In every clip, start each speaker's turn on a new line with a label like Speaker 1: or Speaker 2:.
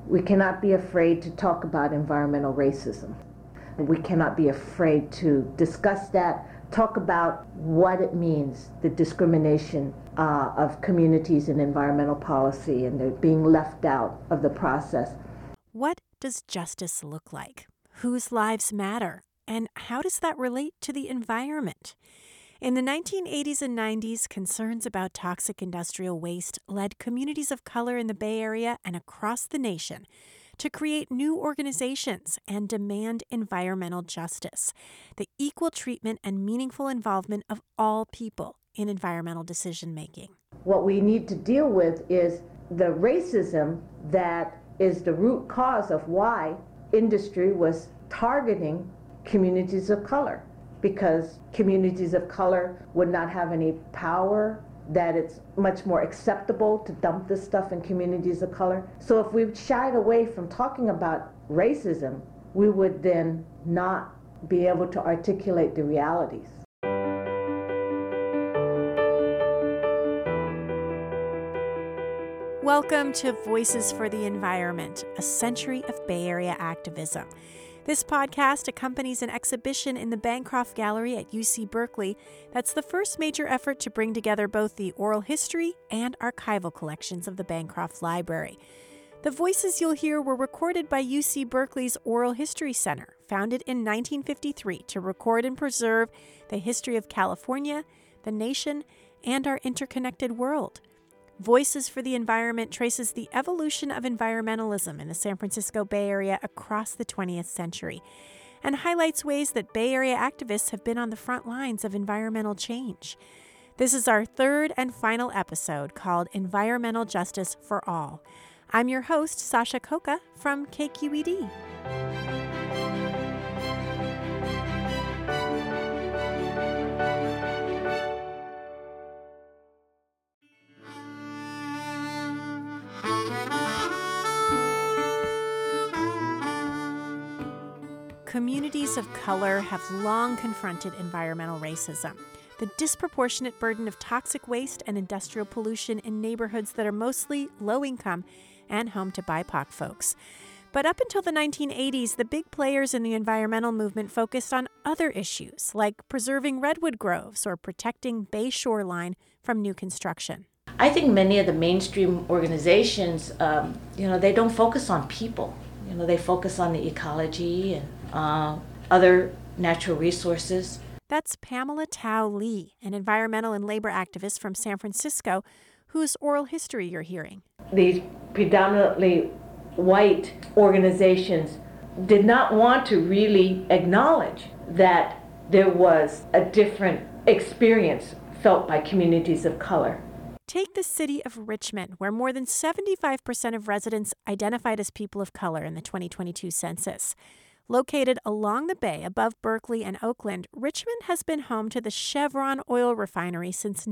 Speaker 1: We cannot be afraid to talk about environmental racism. We cannot be afraid to discuss that, talk about what it means, the discrimination of communities in environmental policy, and they're being left out of the process.
Speaker 2: What does justice look like? Whose lives matter? And how does that relate to the environment? In the 1980s and 90s, concerns about toxic industrial waste led communities of color in the Bay Area and across the nation to create new organizations and demand environmental justice, the equal treatment and meaningful involvement of all people in environmental decision-making.
Speaker 1: What we need to deal with is the racism that is the root cause of why industry was targeting communities of color, because communities of color would not have any power, that it's much more acceptable to dump this stuff in communities of color. So if we shied away from talking about racism, we would then not be able to articulate the realities.
Speaker 2: Welcome to Voices for the Environment, a century of Bay Area activism. This podcast accompanies an exhibition in the Bancroft Gallery at UC Berkeley that's the first major effort to bring together both the oral history and archival collections of the Bancroft Library. The voices you'll hear were recorded by UC Berkeley's Oral History Center, founded in 1953 to record and preserve the history of California, the nation, and our interconnected world. Voices for the Environment traces the evolution of environmentalism in the San Francisco Bay Area across the 20th century and highlights ways that Bay Area activists have been on the front lines of environmental change. This is our third and final episode called Environmental Justice for All. I'm your host, Sasha Coca from KQED. Communities of color have long confronted environmental racism, the disproportionate burden of toxic waste and industrial pollution in neighborhoods that are mostly low-income and home to BIPOC folks. But up until the 1980s, the big players in the environmental movement focused on other issues, like preserving redwood groves or protecting bay shoreline from new construction.
Speaker 3: I think many of the mainstream organizations, they don't focus on people. They focus on the ecology and other natural resources.
Speaker 2: That's Pamela Tao Lee, an environmental and labor activist from San Francisco, whose oral history you're hearing.
Speaker 1: These predominantly white organizations did not want to really acknowledge that there was a different experience felt by communities of color.
Speaker 2: Take the city of Richmond, where more than 75% of residents identified as people of color in the 2022 census. Located along the bay above Berkeley and Oakland, Richmond has been home to the Chevron oil refinery since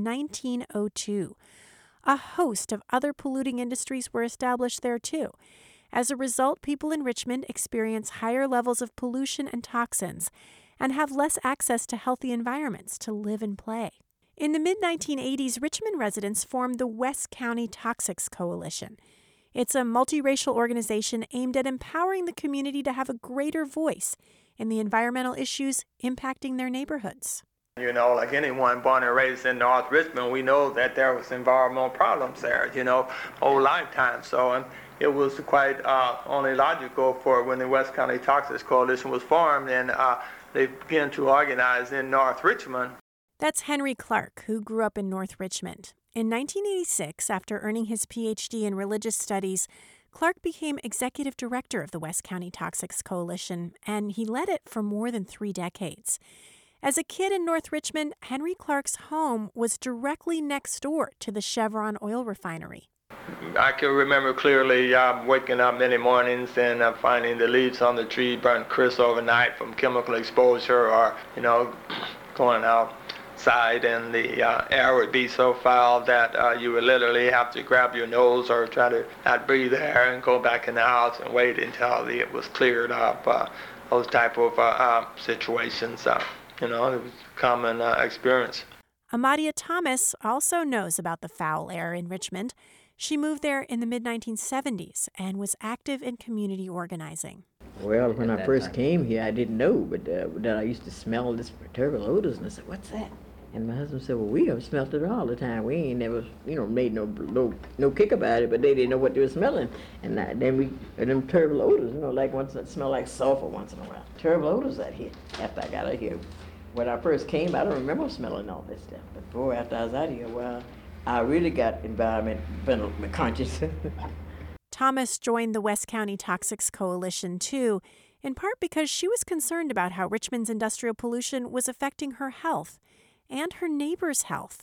Speaker 2: 1902. A host of other polluting industries were established there too. As a result, people in Richmond experience higher levels of pollution and toxins and have less access to healthy environments to live and play. In the mid-1980s, Richmond residents formed the West County Toxics Coalition. It's a multiracial organization aimed at empowering the community to have a greater voice in the environmental issues impacting their neighborhoods.
Speaker 4: Like anyone born and raised in North Richmond, we know that there was environmental problems there, whole lifetime. So it was quite only logical for when the West County Toxics Coalition was formed and they began to organize in North Richmond.
Speaker 2: That's Henry Clark, who grew up in North Richmond. In 1986, after earning his PhD in religious studies, Clark became executive director of the West County Toxics Coalition, and he led it for more than 3 decades. As a kid in North Richmond, Henry Clark's home was directly next door to the Chevron oil refinery.
Speaker 4: I can remember clearly waking up many mornings and finding the leaves on the tree burnt crisp overnight from chemical exposure, or, going outside and the air would be so foul that you would literally have to grab your nose or try to not breathe air and go back in the house and wait until it was cleared up. Those type of situations, it was a common experience.
Speaker 2: Amadia Thomas also knows about the foul air in Richmond. She moved there in the mid-1970s and was active in community organizing.
Speaker 5: Well, when I first came here, I didn't know, but then I used to smell this terrible odors, and I said, "What's that?" And my husband said, "Well, we have smelled it all the time. We ain't never, made no kick about it, but they didn't know what they were smelling." And them terrible odors, like ones that smell like sulfur once in a while. Terrible odors out here. After I got out here, when I first came, I don't remember smelling all this stuff. But boy, after I was out here, well, I really got environmental conscious.
Speaker 2: Thomas joined the West County Toxics Coalition, too, in part because she was concerned about how Richmond's industrial pollution was affecting her health and her neighbors' health.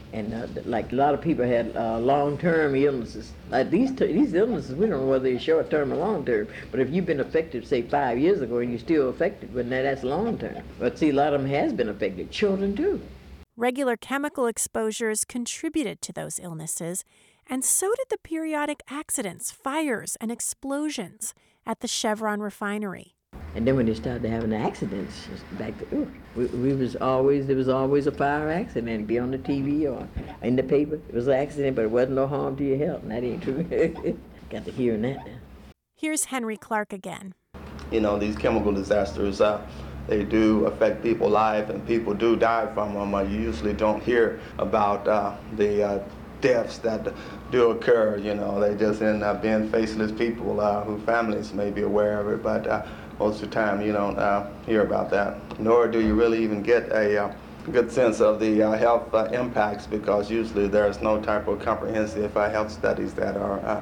Speaker 5: And like a lot of people had long-term illnesses. Like these illnesses, we don't know whether they're short-term or long-term. But if you've been affected, say, 5 years ago, and you're still affected, well, now that's long-term. But see, a lot of them has been affected. Children, too.
Speaker 2: Regular chemical exposures contributed to those illnesses, and so did the periodic accidents, fires, and explosions at the Chevron refinery.
Speaker 5: And then when they started having accidents, back to, there was always a fire accident. It'd be on the TV or in the paper. It was an accident, but it wasn't no harm to your health. And that ain't true. Got to hearing that now.
Speaker 2: Here's Henry Clark again.
Speaker 4: These chemical disasters, they do affect people's lives, and people do die from them. You usually don't hear about the deaths that do occur. They just end up being faceless people whose families may be aware of it, but most of the time you don't hear about that, nor do you really even get a good sense of the health impacts, because usually there's no type of comprehensive health studies that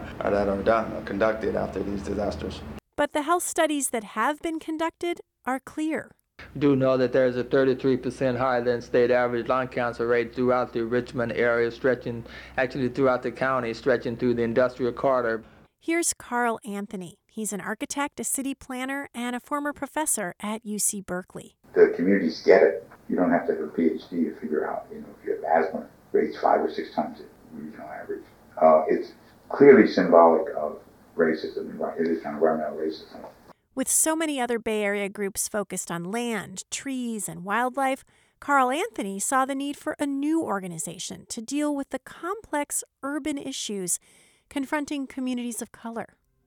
Speaker 4: are done or conducted after these disasters.
Speaker 2: But the health studies that have been conducted are clear.
Speaker 6: Do know that there's a 33% higher than state average lung cancer rate throughout the Richmond area, stretching actually throughout the county, stretching through the industrial corridor.
Speaker 2: Here's Carl Anthony. He's an architect, a city planner, and a former professor at UC Berkeley.
Speaker 7: The communities get it. You don't have to have a PhD to figure out, if you have asthma, rates 5 or 6 times the regional average. It's clearly symbolic of racism. It is kind of environmental racism.
Speaker 2: With so many other Bay Area groups focused on land, trees, and wildlife, Carl Anthony saw the need for a new organization to deal with the complex urban issues confronting communities of color.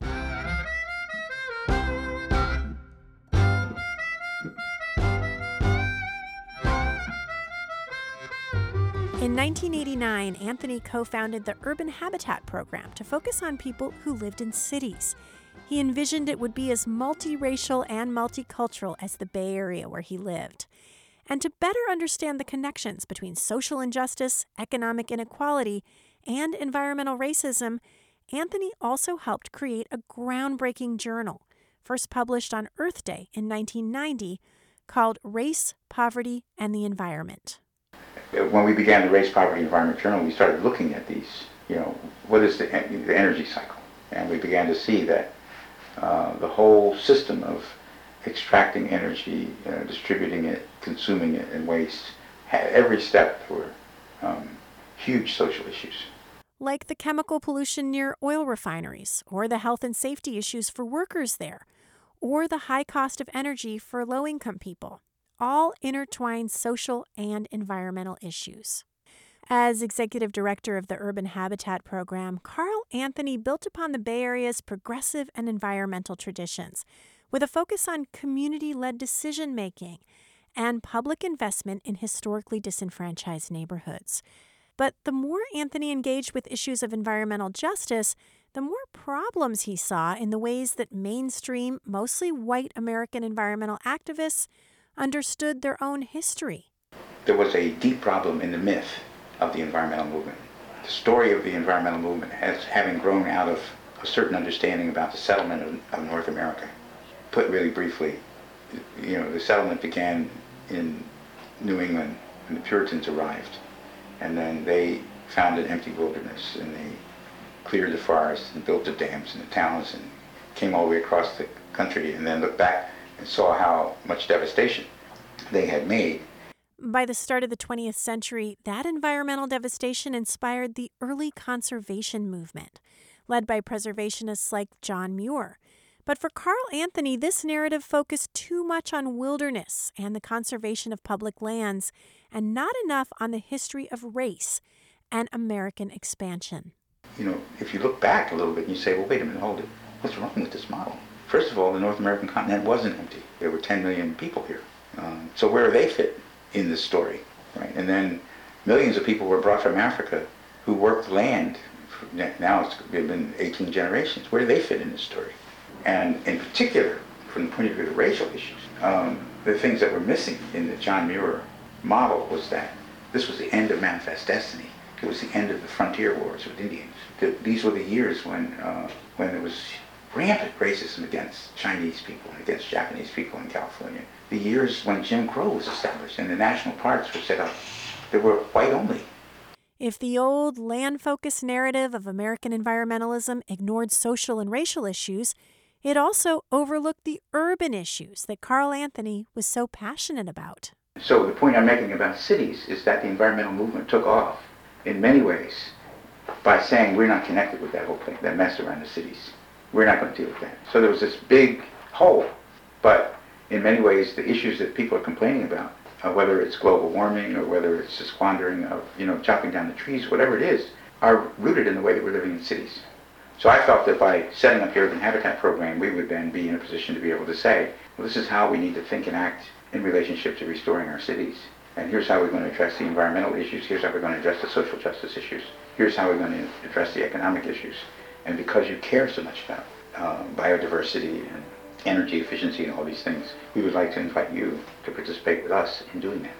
Speaker 2: In 1989, Anthony co-founded the Urban Habitat Program to focus on people who lived in cities. He envisioned it would be as multiracial and multicultural as the Bay Area where he lived. And to better understand the connections between social injustice, economic inequality, and environmental racism, Anthony also helped create a groundbreaking journal, first published on Earth Day in 1990, called Race, Poverty, and the Environment.
Speaker 7: When we began the Race, Poverty, Environment Journal, we started looking at these, what is the energy cycle? And we began to see that the whole system of extracting energy, distributing it, consuming it, and waste, every step were huge social issues.
Speaker 2: Like the chemical pollution near oil refineries, or the health and safety issues for workers there, or the high cost of energy for low-income people. All intertwined social and environmental issues. As executive director of the Urban Habitat Program, Carl Anthony built upon the Bay Area's progressive and environmental traditions, with a focus on community-led decision-making and public investment in historically disenfranchised neighborhoods. But the more Anthony engaged with issues of environmental justice, the more problems he saw in the ways that mainstream, mostly white American environmental activists understood their own history.
Speaker 7: There was a deep problem in the myth of the environmental movement. The story of the environmental movement has having grown out of a certain understanding about the settlement of North America. Put really briefly, the settlement began in New England when the Puritans arrived, and then they found an empty wilderness, and they cleared the forests and built the dams and the towns and came all the way across the country, and then looked back and saw how much devastation they had made.
Speaker 2: By the start of the 20th century, that environmental devastation inspired the early conservation movement, led by preservationists like John Muir. But for Carl Anthony, this narrative focused too much on wilderness and the conservation of public lands, and not enough on the history of race and American expansion.
Speaker 7: if you look back a little bit and you say, well, wait a minute, hold it. What's wrong with this model? First of all, the North American continent wasn't empty. There were 10 million people here. So where do they fit in this story, right? And then millions of people were brought from Africa who worked land. Now it's been 18 generations. Where do they fit in this story? And in particular, from the point of view of racial issues, the things that were missing in the John Muir model was that this was the end of Manifest Destiny. It was the end of the frontier wars with Indians. These were the years when there was rampant racism against Chinese people and against Japanese people in California. The years when Jim Crow was established and the national parks were set up, they were white only.
Speaker 2: If the old land-focused narrative of American environmentalism ignored social and racial issues, it also overlooked the urban issues that Carl Anthony was so passionate about.
Speaker 7: So the point I'm making about cities is that the environmental movement took off in many ways by saying we're not connected with that whole thing, that mess around the cities. We're not going to deal with that. So there was this big hole, but in many ways the issues that people are complaining about, whether it's global warming or whether it's the squandering of, chopping down the trees, whatever it is, are rooted in the way that we're living in cities. So I felt that by setting up the Urban Habitat Program, we would then be in a position to be able to say, well, this is how we need to think and act in relationship to restoring our cities. And here's how we're going to address the environmental issues. Here's how we're going to address the social justice issues. Here's how we're going to address the economic issues. And because you care so much about biodiversity and energy efficiency and all these things, we would like to invite you to participate with us in doing that.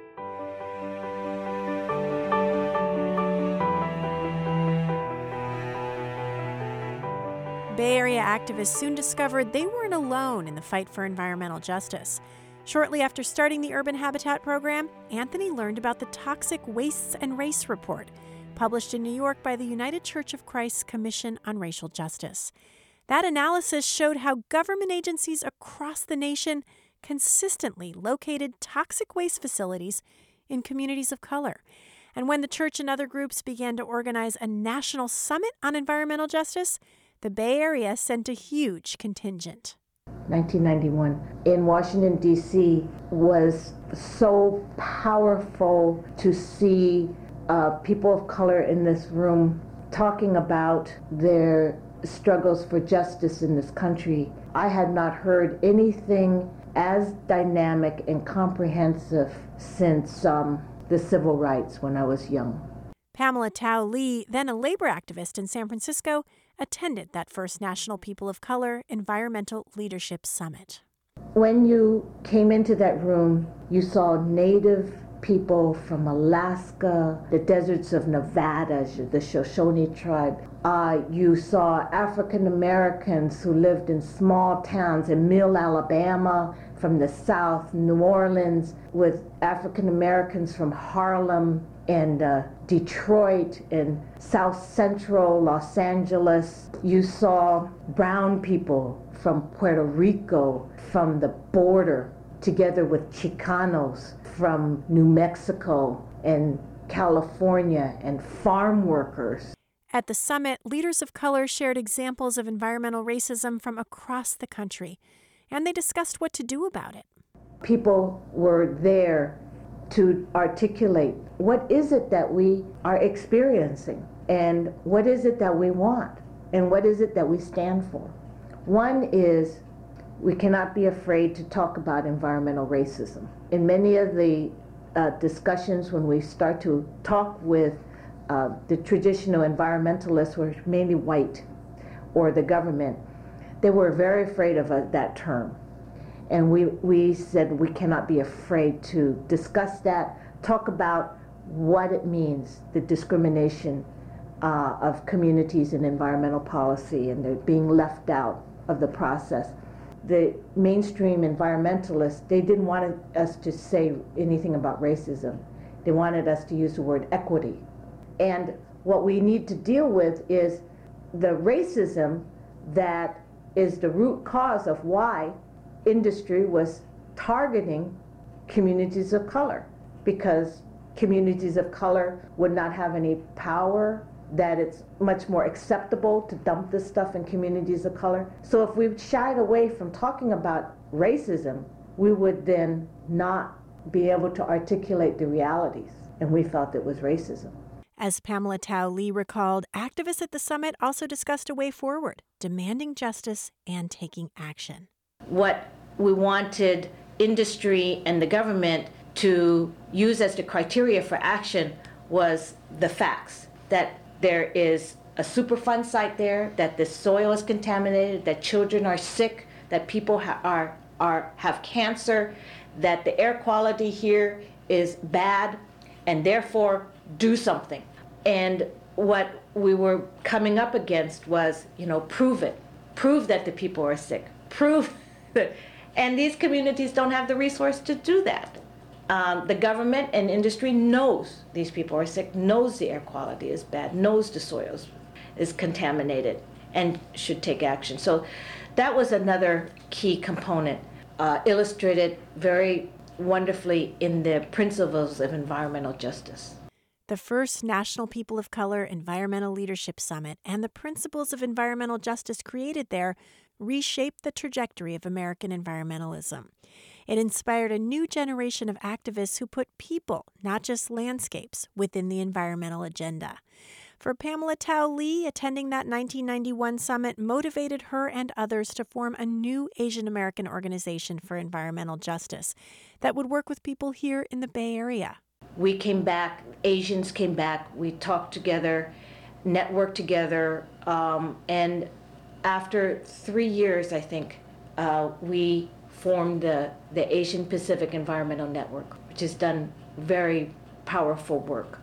Speaker 2: Bay Area activists soon discovered they weren't alone in the fight for environmental justice. Shortly after starting the Urban Habitat Program, Anthony learned about the Toxic Wastes and Race Report, published in New York by the United Church of Christ Commission on Racial Justice. That analysis showed how government agencies across the nation consistently located toxic waste facilities in communities of color. And when the church and other groups began to organize a national summit on environmental justice, the Bay Area sent a huge contingent.
Speaker 1: 1991 in Washington, D.C. was so powerful to see people of color in this room talking about their struggles for justice in this country. I had not heard anything as dynamic and comprehensive since the civil rights when I was young.
Speaker 2: Pamela Tao Lee, then a labor activist in San Francisco, attended that first National People of Color Environmental Leadership Summit.
Speaker 1: When you came into that room, you saw Native people from Alaska, the deserts of Nevada, the Shoshone tribe. You saw African Americans who lived in small towns in Mill, Alabama, from the South, New Orleans, with African Americans from Harlem and Detroit and South Central Los Angeles. You saw brown people from Puerto Rico, from the border, together with Chicanos from New Mexico and California, and farm workers.
Speaker 2: At the summit, leaders of color shared examples of environmental racism from across the country, and they discussed what to do about it.
Speaker 1: People were there to articulate what is it that we are experiencing, and what is it that we want, and what is it that we stand for. One is we cannot be afraid to talk about environmental racism. In many of the discussions when we start to talk with the traditional environmentalists, who are mainly white, or the government, they were very afraid of that term. And we said we cannot be afraid to discuss that, talk about what it means, the discrimination of communities in environmental policy, and they're being left out of the process. The mainstream environmentalists, they didn't want us to say anything about racism. They wanted us to use the word equity. And what we need to deal with is the racism that is the root cause of why industry was targeting communities of color, because communities of color would not have any power, that it's much more acceptable to dump this stuff in communities of color. So if we shied away from talking about racism, we would then not be able to articulate the realities, and we felt it was racism.
Speaker 2: As Pamela Tao Lee recalled, activists at the summit also discussed a way forward, demanding justice and taking action.
Speaker 3: What we wanted industry and the government to use as the criteria for action was the facts, that there is a Superfund site there, that the soil is contaminated, that children are sick, that people have cancer, that the air quality here is bad, and therefore do something. And what we were coming up against was, prove it. Prove that the people are sick. Prove that. And these communities don't have the resource to do that. The government and industry knows these people are sick, knows the air quality is bad, knows the soil is contaminated, and should take action. So that was another key component, illustrated very wonderfully in the principles of environmental justice.
Speaker 2: The first National People of Color Environmental Leadership Summit and the principles of environmental justice created there reshaped the trajectory of American environmentalism. It inspired a new generation of activists who put people, not just landscapes, within the environmental agenda. For Pamela Tao Lee, attending that 1991 summit motivated her and others to form a new Asian American organization for environmental justice that would work with people here in the Bay Area.
Speaker 3: We came back, Asians came back, we talked together, networked together, and after 3 years, I think, we formed the Asian Pacific Environmental Network, which has done very powerful work.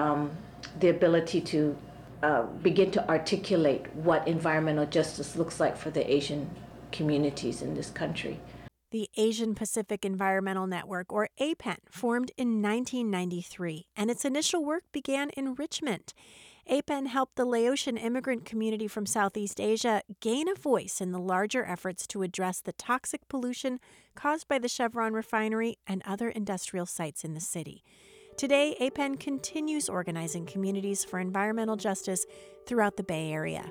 Speaker 3: The ability to begin to articulate what environmental justice looks like for the Asian communities in this country.
Speaker 2: The Asian Pacific Environmental Network, or APEN, formed in 1993, and its initial work began in Richmond. APEN helped the Laotian immigrant community from Southeast Asia gain a voice in the larger efforts to address the toxic pollution caused by the Chevron refinery and other industrial sites in the city. Today, APEN continues organizing communities for environmental justice throughout the Bay Area.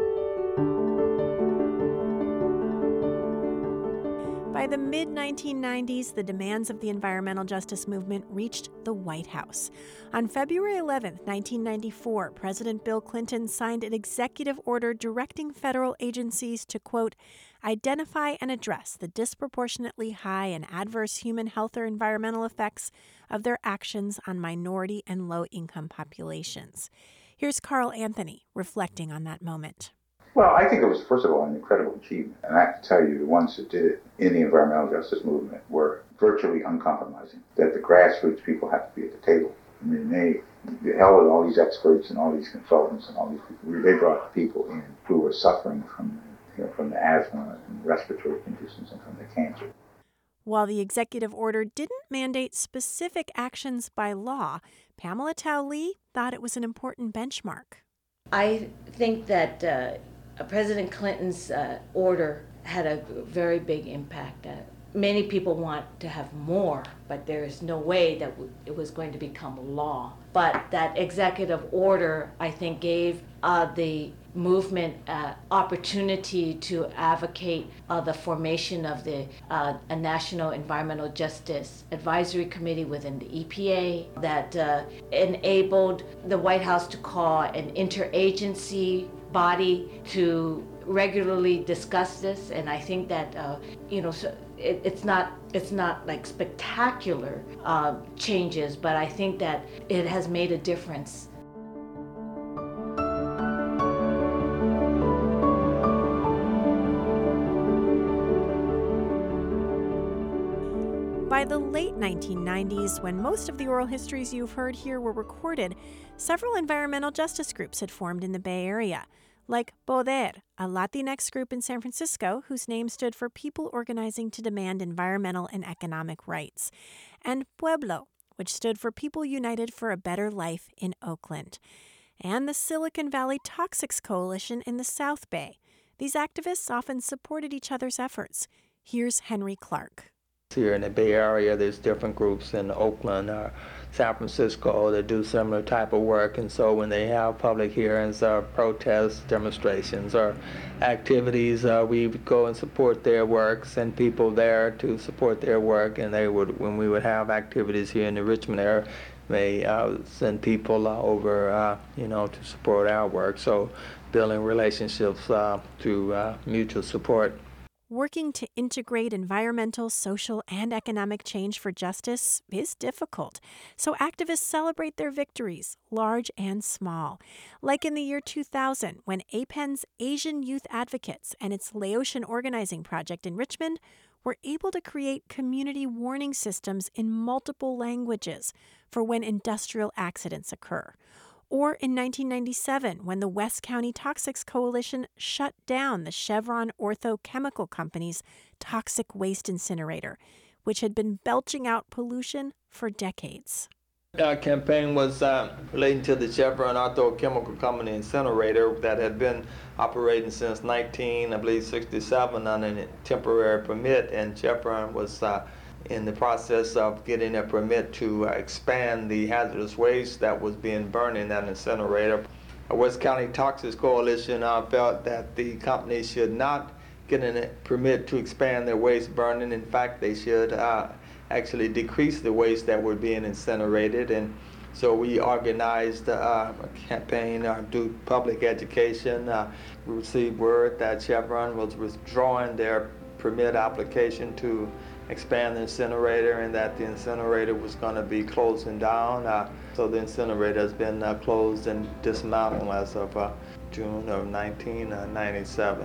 Speaker 2: By the mid-1990s, the demands of the environmental justice movement reached the White House. On February 11, 1994, President Bill Clinton signed an executive order directing federal agencies to, quote, identify and address the disproportionately high and adverse human health or environmental effects of their actions on minority and low-income populations. Here's Carl Anthony reflecting on that moment.
Speaker 7: Well, I think it was, first of all, an incredible achievement. And I have to tell you, the ones that did it in the environmental justice movement were virtually uncompromising, that the grassroots people have to be at the table. I mean, the hell with all these experts and all these consultants and all these people. They brought people in who were suffering from the asthma and respiratory conditions and from the cancer.
Speaker 2: While the executive order didn't mandate specific actions by law, Pamela Tao Lee thought it was an important benchmark.
Speaker 3: I think that President Clinton's order had a very big impact. Many people want to have more, but there is no way that it was going to become law. But that executive order, I think, gave the movement opportunity to advocate the formation of a National Environmental Justice Advisory Committee within the EPA that enabled the White House to call an interagency body to regularly discuss this. And I think that so it's not like spectacular changes, but I think that it has made a difference.
Speaker 2: By the late 1990s, when most of the oral histories you've heard here were recorded, several environmental justice groups had formed in the Bay Area, like Poder, a Latinx group in San Francisco whose name stood for People Organizing to Demand Environmental and Economic Rights, and Pueblo, which stood for People United for a Better Life in Oakland, and the Silicon Valley Toxics Coalition in the South Bay. These activists often supported each other's efforts. Here's Henry Clark.
Speaker 6: Here in the Bay Area, there's different groups in Oakland or San Francisco that do similar type of work, and so when they have public hearings or protests, demonstrations, or activities, we would go and support their work, send people there to support their work, and when we would have activities here in the Richmond area, may send people over, to support our work. So building relationships through mutual support.
Speaker 2: Working to integrate environmental, social, and economic change for justice is difficult, so activists celebrate their victories, large and small. Like in the year 2000, when APEN's Asian Youth Advocates and its Laotian Organizing Project in Richmond were able to create community warning systems in multiple languages for when industrial accidents occur. Or in 1997, when the West County Toxics Coalition shut down the Chevron Ortho Chemical Company's toxic waste incinerator, which had been belching out pollution for decades.
Speaker 6: Our campaign was relating to the Chevron Ortho Chemical Company incinerator that had been operating since 1967 on a temporary permit, and Chevron was in the process of getting a permit to expand the hazardous waste that was being burned in that incinerator. West County Toxics Coalition felt that the company should not get a permit to expand their waste burning. In fact, they should actually decrease the waste that were being incinerated. And so we organized a campaign to do public education. We received word that Chevron was withdrawing their permit application to expand the incinerator, and that the incinerator was going to be closing down. So the incinerator has been closed and dismantled as of June of 1997.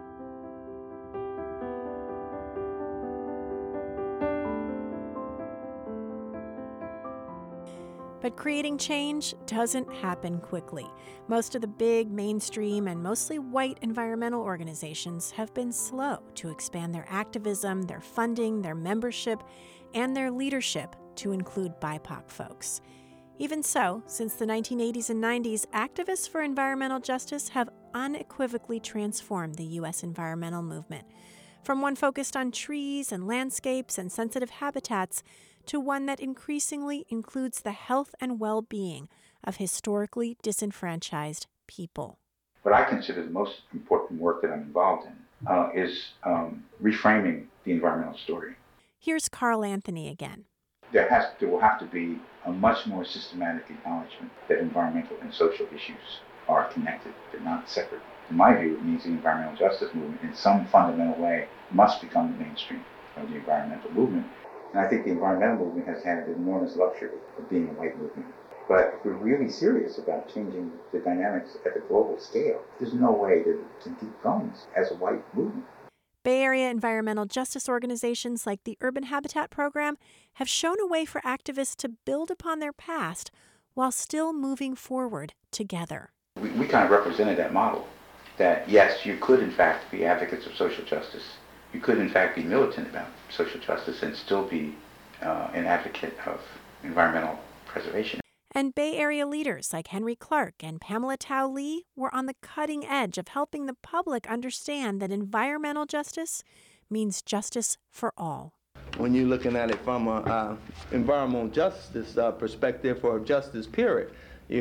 Speaker 2: But creating change doesn't happen quickly. Most of the big, mainstream, and mostly white environmental organizations have been slow to expand their activism, their funding, their membership, and their leadership to include BIPOC folks. Even so, since the 1980s and 90s, activists for environmental justice have unequivocally transformed the U.S. environmental movement. From one focused on trees and landscapes and sensitive habitats to one that increasingly includes the health and well-being of historically disenfranchised people.
Speaker 7: What I consider the most important work that I'm involved in is reframing the environmental story.
Speaker 2: Here's Carl Anthony again.
Speaker 7: There will have to be a much more systematic acknowledgement that environmental and social issues are connected. They're not separate. In my view, it means the environmental justice movement in some fundamental way must become the mainstream of the environmental movement. And I think the environmental movement has had the enormous luxury of being a white movement. But if we're really serious about changing the dynamics at the global scale, there's no way to keep going as a white movement.
Speaker 2: Bay Area environmental justice organizations like the Urban Habitat Program have shown a way for activists to build upon their past while still moving forward together.
Speaker 7: We kind of represented that model, that yes, you could in fact be advocates of social justice. You could in fact be militant about social justice and still be an advocate of environmental preservation.
Speaker 2: And Bay Area leaders like Henry Clark and Pamela Tao Lee were on the cutting edge of helping the public understand that environmental justice means justice for all.
Speaker 6: When you're looking at it from an environmental justice perspective, or justice period,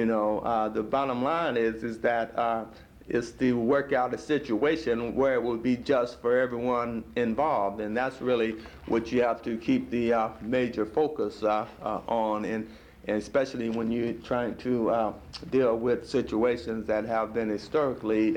Speaker 6: the bottom line is that is to work out a situation where it will be just for everyone involved, and that's really what you have to keep the major focus on, and especially when you're trying to deal with situations that have been historically,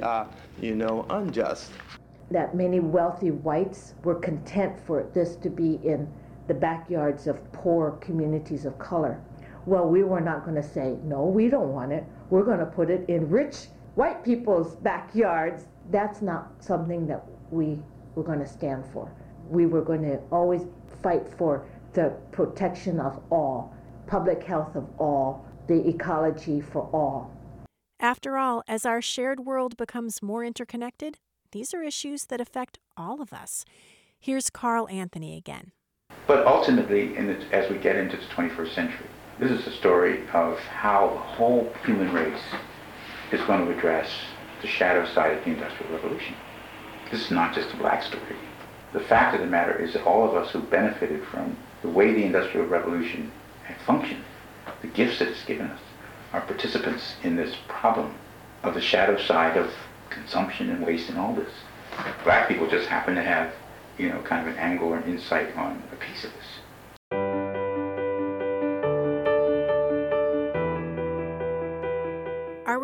Speaker 6: unjust.
Speaker 1: That many wealthy whites were content for this to be in the backyards of poor communities of color. Well, we were not going to say, no, we don't want it. We're going to put it in rich white people's backyards. That's not something that we were going to stand for. We were going to always fight for the protection of all, public health of all, the ecology for all.
Speaker 2: After all, as our shared world becomes more interconnected, these are issues that affect all of us. Here's Carl Anthony again.
Speaker 7: But ultimately, as we get into the 21st century, this is a story of how the whole human race is going to address the shadow side of the Industrial Revolution. This is not just a black story. The fact of the matter is that all of us who benefited from the way the Industrial Revolution had functioned, the gifts that it's given us, are participants in this problem of the shadow side of consumption and waste and all this. Black people just happen to have, kind of an angle or an insight on a piece of this.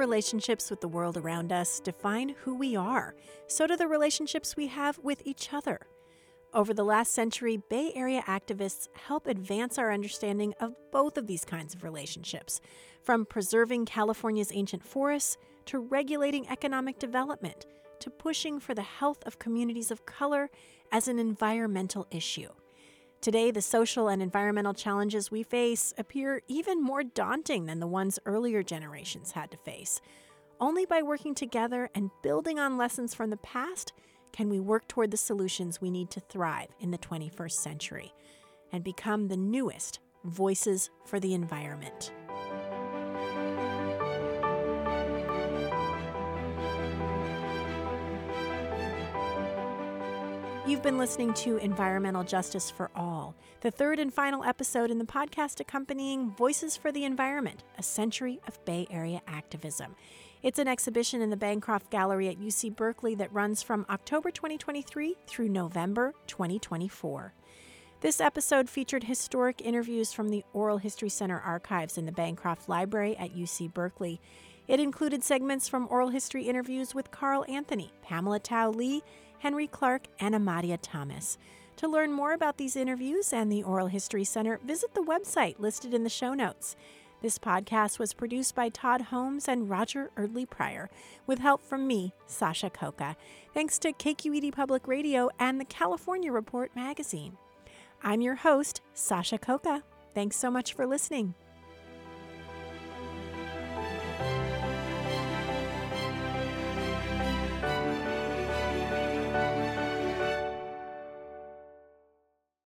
Speaker 2: relationships with the world around us define who we are. So do the relationships we have with each other. Over the last century, Bay Area activists help advance our understanding of both of these kinds of relationships, from preserving California's ancient forests to regulating economic development to pushing for the health of communities of color as an environmental issue. Today, the social and environmental challenges we face appear even more daunting than the ones earlier generations had to face. Only by working together and building on lessons from the past can we work toward the solutions we need to thrive in the 21st century and become the newest voices for the environment. You've been listening to Environmental Justice for All, the third and final episode in the podcast accompanying Voices for the Environment, a Century of Bay Area Activism. It's an exhibition in the Bancroft Gallery at UC Berkeley that runs from October 2023 through November 2024. This episode featured historic interviews from the Oral History Center archives in the Bancroft Library at UC Berkeley. It included segments from oral history interviews with Carl Anthony, Pamela Tao Lee, Henry Clark, and Amadia Thomas. To learn more about these interviews and the Oral History Center, visit the website listed in the show notes. This podcast was produced by Todd Holmes and Roger Erdley Pryor, with help from me, Sasha Coca. Thanks to KQED Public Radio and the California Report magazine. I'm your host, Sasha Coca. Thanks so much for listening.